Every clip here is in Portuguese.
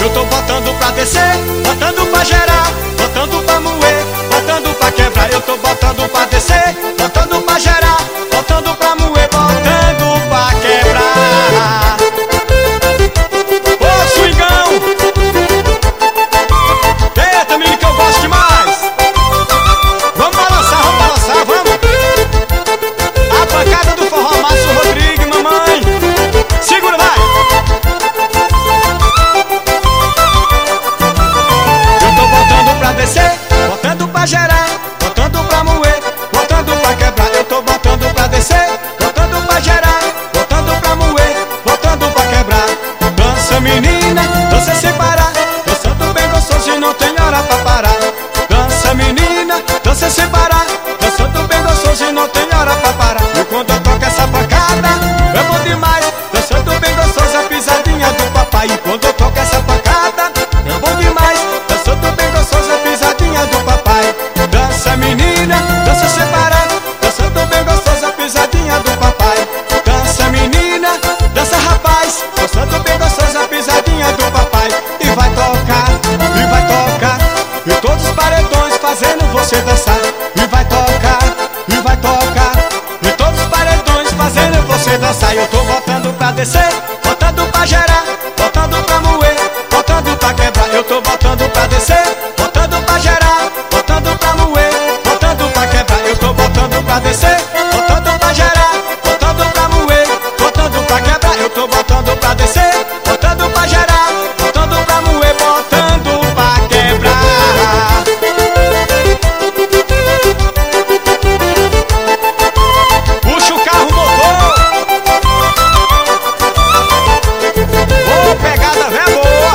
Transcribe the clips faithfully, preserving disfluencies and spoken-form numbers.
Eu tô botando pra descer, botando pra gerar, botando pra moer, botando pra quebrar. Eu tô botando pra descer, botando pra gerar, botando pra moer, botando pra quebrar. Ô swingão, eita menino que eu gosto demais. Vamos balançar, vamos balançar, vamos. A pancada do forró, Márcio Rodrigues, mamãe. Segura, vai. Eu tô botando pra descer, botando pra gerar, botando pra moer, botando pra quebrar. Eu tô botando pra descer, botando pra gerar, botando pra moer, botando pra quebrar. Dança menina, dança sem parar, dançando bem gostoso e não tem hora pra parar. Dança menina, dança sem parar, dançando bem gostoso e não tem hora pra parar. E quando eu toco essa pancada, é bom demais, dançando bem gostoso a pisadinha do papai. E quando eu toco essa pancada, é bom demais, dançando bem gostoso a pisadinha do papai. Dança menina, dança sem parar, dançando bem gostoso a pisadinha do papai. Dança menina, dança rapaz, dançando bem gostoso a pisadinha do papai. E vai tocar, e vai tocar, e todos os paredões fazendo você dançar. E vai tocar, e vai tocar, e todos os paredões fazendo você dançar. Eu tô botando pra descer, botando pra gerar, botando pra moer, botando pra quebrar. Eu tô botando pra descer, botando pra gerar, botando pra moer, botando pra quebrar. Eu tô botando pra descer, botando pra gerar, botando pra moer, botando pra quebrar. Eu tô botando pra descer, botando pra gerar, botando pra moer, botando pra quebrar. Puxa o carro motor. Ô, pegada véia boa.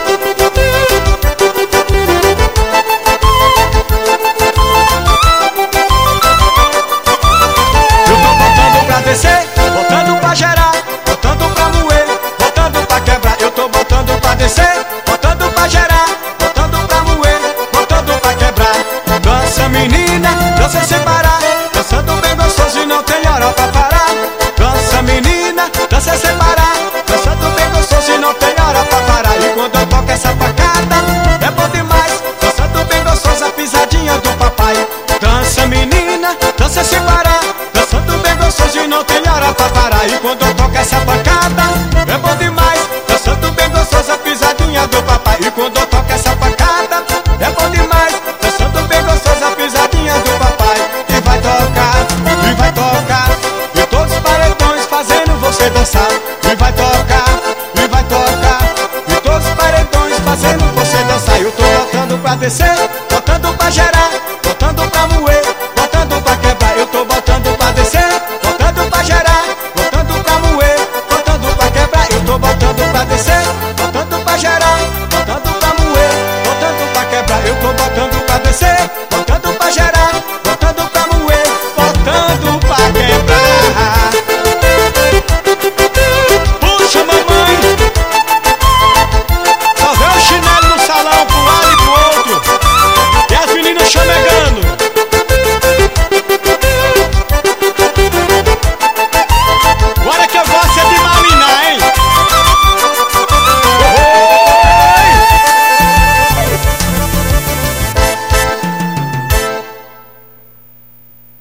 Eu tô botando pra descer, botando pra gerar, botando pra moer, botando pra quebrar. Eu tô botando pra descer, botando pra gerar, botando pra moer, botando pra quebrar. Dança menina, dança sem parar, dançando bem gostoso e não tem hora pra parar. Dança menina, dança sem parar, dançando bem gostoso e não tem hora pra parar. E quando eu toco essa pancada, é bom demais, dançando bem gostoso a pisadinha do papai. Dança menina, dança sem parar, dançando bem gostoso e não tem hora pra parar. E quando eu toco essa pancada, é bom demais, dançando bem gostoso a pisadinha do papai. E quando eu toco essa pancada, é bom demais, dançando bem gostoso a pisadinha do papai. E vai tocar, e vai tocar, e todos os paredões fazendo você dançar. E vai tocar, e vai tocar, e todos os paredões fazendo você dançar. Eu tô botando pra descer,